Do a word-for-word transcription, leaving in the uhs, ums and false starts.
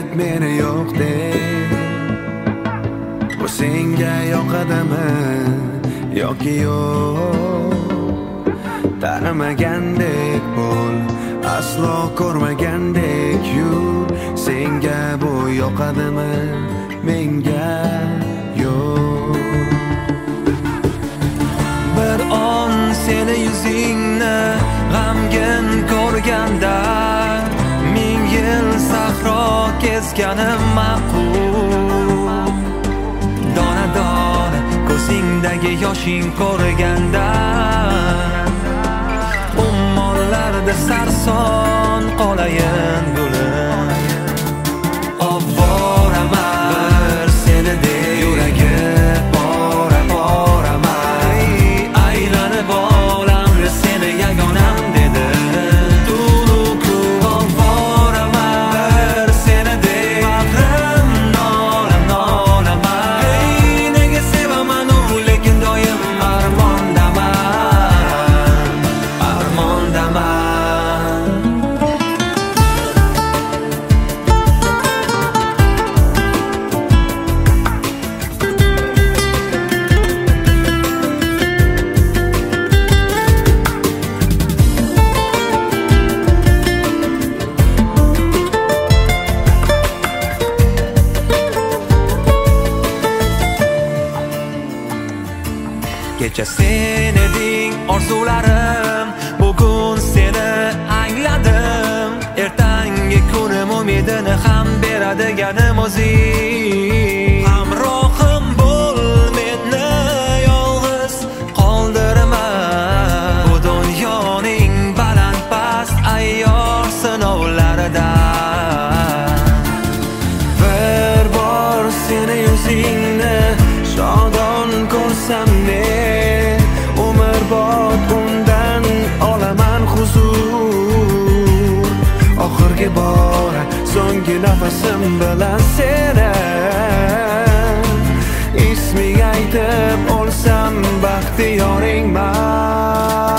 meni yo'q deb. Bu senga yoqadimi yoki yo'q? Tanimagandek bo'l, aslo ko'rmagandek yur. Senga bu yoqadimi menga yo'q? Bir on seni yuzingni g'amgin ko'rganda ming yil sahro kezganim ma'qul. Dona dona ko'zingdagi yoshing ko'rganda ummonlarda sarson qolayin gulim. Oboraman seni deb yuragi bora boraman. Aylanib olamni seni yagonam dedi. Tuluku oboraman seni deb bag'rim nolam nolaman. Hey, nega sevaman u lekin doim armondaman, armondaman. Kecha sen eding orzularim, bugun seni angladim. Ertangi kunim umidini ham beradiganim o'zing. Hamrohim bo'l, meni yolg'iz qoldirma. Bu dunyoning baland past ayyor sinovlarida bir bor seni yuzingni shodon ko'rsam ne, umrbod undan olaman huzur. Oxirgi bor so'nggi nafasim bilan seni isming aytib o'lsam baxtiyoringman.